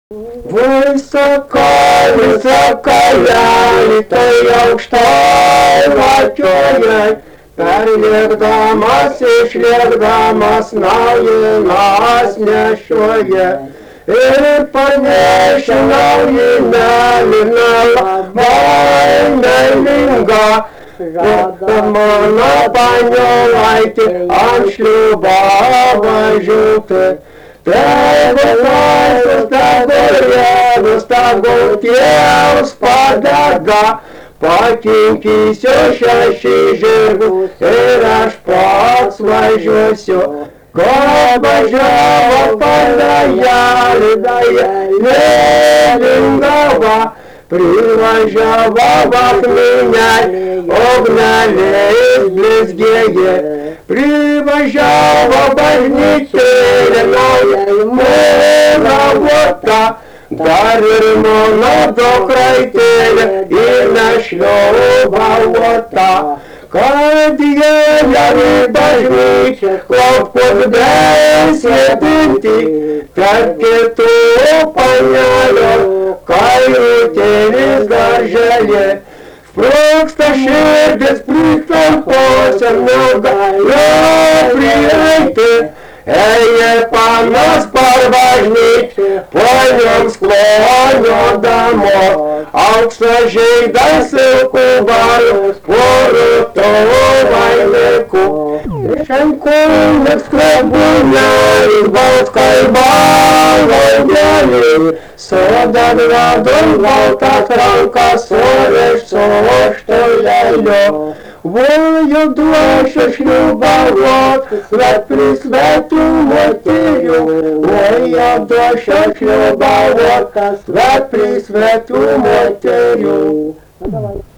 Висока, висока літой aukštai važiuoja, perlėkdamas išlėkdamas naujinas nešioja. Ir parnešė naujinėlį labai meilingą, žada mano paniolaitį ant šliūbo važiuoti. Tegu laisvas, tegu rėvus, tegu tėvus padeda, pakinkysiu 6 žirgus ir aš pats važiuosiu. Ko važiavo padajelį, mėlingava, privažiavo akmenelį, ugnelės blizgėje. Privažiavo bažnytėlė nauja mūravota, dar ir mano dukraitėlė ir našliovavota. Kad jie į bažnyčią klaupus besėdinti, tarp kitų panelių kairutėlis darželė. Sprūksta širdis pritampuose, negaliu prieiti. Eja panas parvažnyti, poniams kloniodamos, aukso žeidas ilkubarus, poruto vainiku. Šenkulis klebūnelis, balskai balvaudelis, sodan radom baltas rankas, suriš su štelelio. Vojo duošę šliūbavot, svet prisvetų moterių. Vojo duošę šliūbavot, svet prisvetų moterių.